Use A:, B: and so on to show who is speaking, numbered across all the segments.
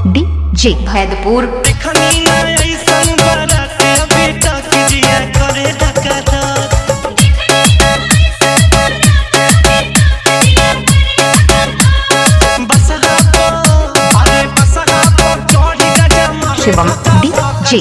A: DJ Bhaidpur. Shivam DJ.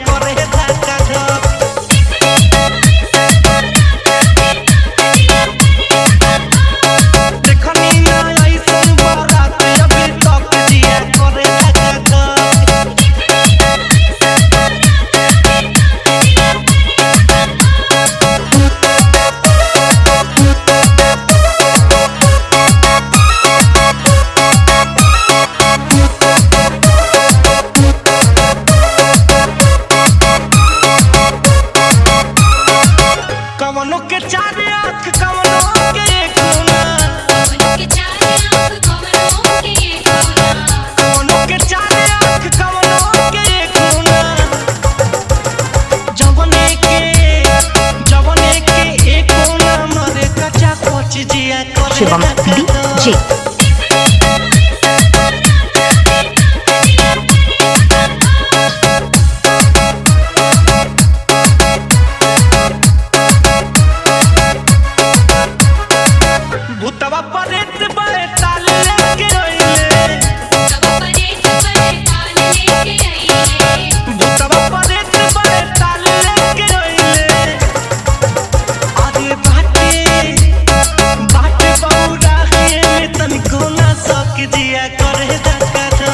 B: कवनो के चार आँख कवनो के एक कोना, कवनो के चार आँख कवनो के एक कोना, जवने के एक कोना मरे कच्चा कोच जिया करे।
A: शिवम डीजे।
B: भूतवा परेत बड़े ताल लेके आइले, भूतवा परेत बड़े ताल लेके आइले। अरे बाटे बौरा है तनिको ना सक जिया करे धक्का धो।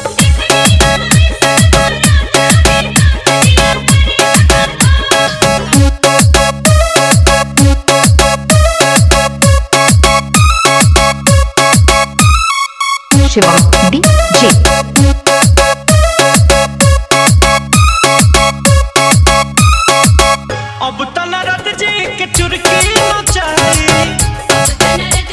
A: शिवम डीजे।
B: अब त नारद जी के चुरकी नचाई, अब त नारद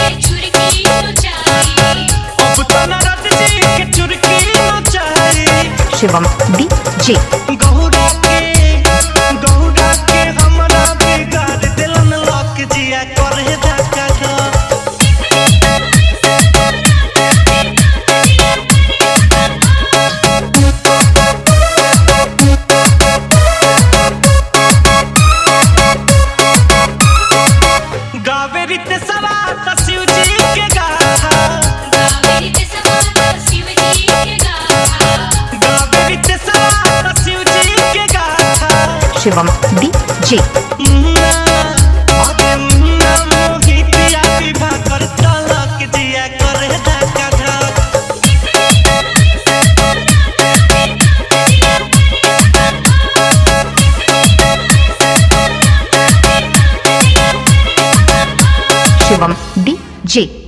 B: जी के चुरकी नचाई।
A: शिवम डीजे।
B: गौरा के हमरा बिगाड़ दिलन लक जिया करे धक्का धो। गावे रीत सवा त शिव जी के गाथा, गावे रीत सवा त शिव जी के गाथा।
A: शिवम डीजे।
B: अरे मुन्ना मोहितिया विवाह कर तलक जिया करे धक्का धक।
A: शिवम डीजे।